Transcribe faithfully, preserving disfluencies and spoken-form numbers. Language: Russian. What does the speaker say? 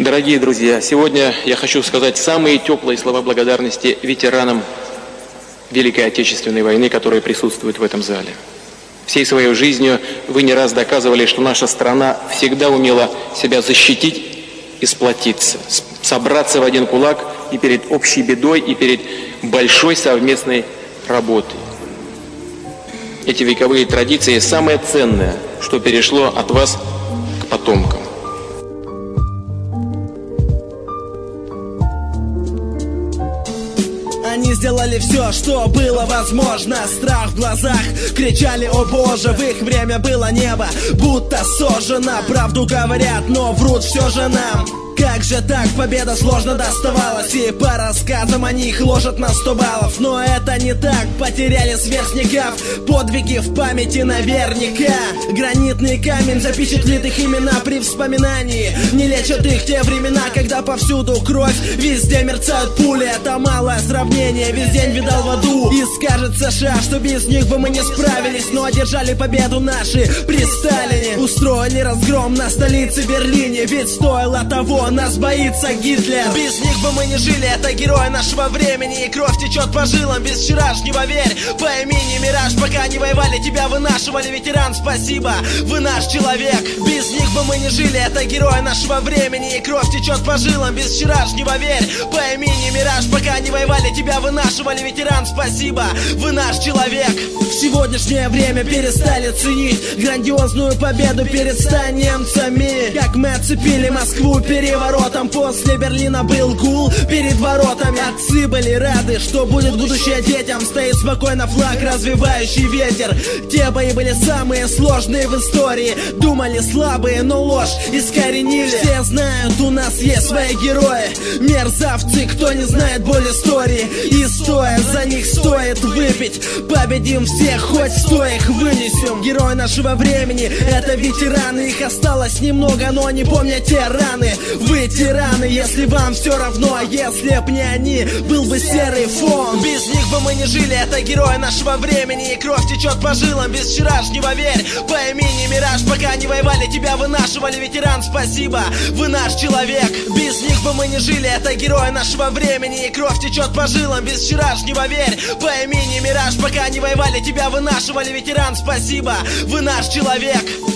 Дорогие друзья, сегодня я хочу сказать самые теплые слова благодарности ветеранам Великой Отечественной войны, которые присутствуют в этом зале. Всей своей жизнью вы не раз доказывали, что наша страна всегда умела себя защитить и сплотиться, собраться в один кулак и перед общей бедой, и перед большой совместной работой. Эти вековые традиции – самое ценное, что перешло от вас к потомкам. Они сделали все, что было возможно. Страх в глазах, кричали: о боже. В их время было небо, будто сожжено. Правду говорят, но врут все же нам. Как же так, победа сложно доставалась, и по рассказам они их ложат на сто баллов. Но это не так, потеряли сверстников, подвиги в памяти наверняка. Гранитный камень запечатлит их имена при вспоминании. Не лечат их те времена, когда повсюду кровь, везде мерцают пули. Это малое сравнение, весь день видал в аду. И скажет США, что без них бы мы не справились, но одержали победу наши при Сталине. Устроили разгром на столице Берлине, ведь стоило того, нас боится Гитлер. Без них бы мы не жили, это герои нашего времени. И кровь течет по жилам без вчерашнего, верь. По имени Мираж, пока не воевали, тебя вынашивали. Ветеран, спасибо, вы наш человек. Без них бы мы не жили, это герои нашего времени. И кровь течет по жилам без вчерашнего, верь. По имени Мираж, пока не воевали, тебя вынашивали. Ветеран, спасибо, вы наш человек. В сегодняшнее время перестали ценить грандиозную победу перед ста немцами. Как мы оцепили Москву переворотом. После Берлина был гул перед воротами. Отцы были рады, что будет будущее детям. Стоит спокойно флаг, развивающий ветер. Те бои были самые сложные в истории. Думали слабые, но ложь искоренили. Все знают, у нас есть свои герои. Мерзавцы, кто не знает боль истории. И стоя за них стоит выпить. Победим всех, хоть сто их вынесем. Герои нашего времени, это ветераны. Их осталось немного, но они помнят те раны. Вы тираны, если вам все равно. А если б не они, был бы серый фон. Без них бы мы не жили, это герои нашего времени. И кровь течет по жилам без вчерашнего, верь. По имени Мираж, пока не воевали, тебя вынашивали. Ветеран, спасибо, вы наш человек. Без них бы мы не жили, это герои нашего времени. И кровь течет по жилам без вчерашнего, верь. По имени Мираж, пока не воевали, тебя вынашивали. Ветеран, спасибо, вы наш человек.